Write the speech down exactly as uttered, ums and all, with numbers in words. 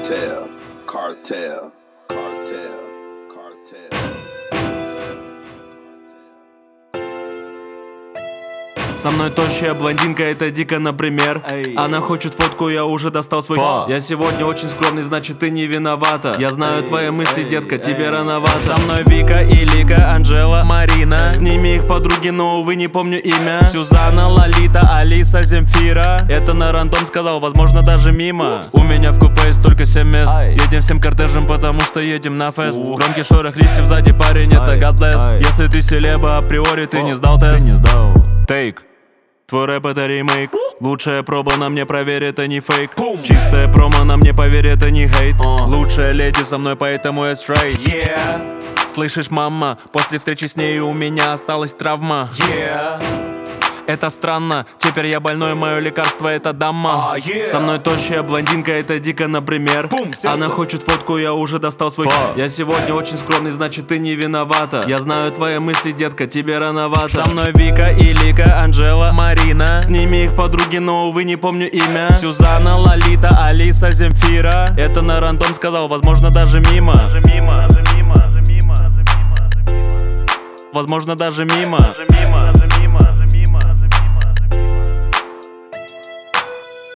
Cartel, cartel, cartel, cartel. Со мной тощая блондинка, это дико, например. Эй. Она хочет фотку, я уже достал свой фон. Я сегодня очень скромный, значит ты не виновата. Я знаю Эй. твои мысли, Эй. детка, Эй. тебе рановато. Со мной Вика и Лика, Анжела, Марина. С ними их подруги, но, увы, не помню имя. Сюзанна, Лолита, Алиса, Земфира. Это на рандом сказал, возможно, даже мимо. Упс. У меня в купе есть только семь мест. Ай. Едем всем кортежем, потому что едем на фест. Ух. Громкий шорох листьев сзади, парень, это God bless. Если ты селеба, априори ты О. не сдал тест. Ты не сдал. Тейк. Твой рэп это ремейк. Лучшая проба на мне, проверь, это не фейк. Чистая промо на мне, поверь, это не хейт. Лучшая леди со мной, поэтому я стрейт. Yeah. Слышишь, мама, после встречи с ней у меня осталась травма. Yeah. Это странно, теперь я больной, мое лекарство это дама. uh, yeah. Со мной тощая блондинка, это дико, например. Бум, Она хочет фотку, я уже достал свой Fuck. Я сегодня очень скромный, значит ты не виновата. Я знаю твои мысли, детка, тебе рановато. Со мной Вика и Лика, Анжела, Марина. С ними их подруги, но, увы, не помню имя. Сюзанна, Лолита, Алиса, Земфира. Это на рандом сказал, возможно, даже мимо. Даже мимо, даже мимо, даже мимо, даже мимо. Возможно, даже мимо.